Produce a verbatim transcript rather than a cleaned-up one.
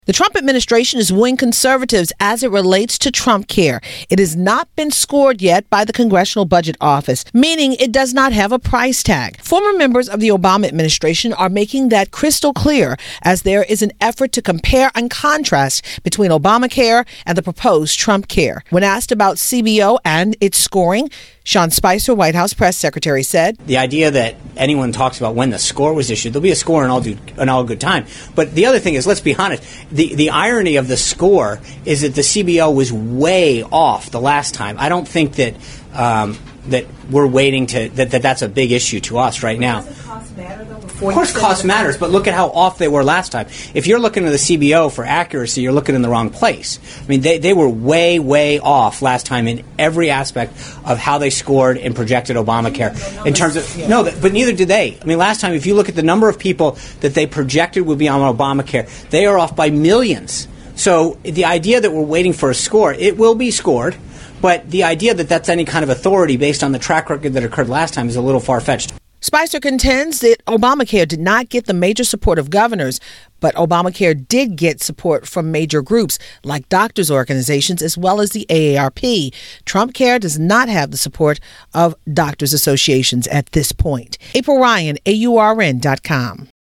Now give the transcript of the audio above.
The Trump administration is wooing conservatives as it relates to Trump Care. It has not been scored yet by the Congressional Budget Office, meaning it does not have a price tag. Former members of the Obama administration are making that crystal clear as there is an effort to compare and contrast between Obamacare and the proposed Trump Care. When asked about C B O and its scoring, Sean Spicer, White House press secretary, said, The idea that anyone talks about when the score was issued, there'll be a score in all, due, in all good time. But the other thing is, let's be honest, the, the irony of the score is that the C B O was way off the last time. I don't think that um, that we're waiting to, that, that that's a big issue to us right now. Does cost matter, though? Of course cost matters, but look at how off they were last time. If you're looking at the C B O for accuracy, you're looking in the wrong place. I mean, they, they were way, way off last time in every aspect of how they scored and projected Obamacare in terms of, no, but neither did they. I mean, last time, if you look at the number of people that they projected would be on Obamacare, they are off by millions. So the idea that we're waiting for a score, it will be scored, but the idea that that's any kind of authority based on the track record that occurred last time is a little far-fetched. Spicer contends that Obamacare did not get the major support of governors, but Obamacare did get support from major groups like doctors' organizations as well as the A A R P. Trump Care does not have the support of doctors' associations at this point. April Ryan, A U R N dot com.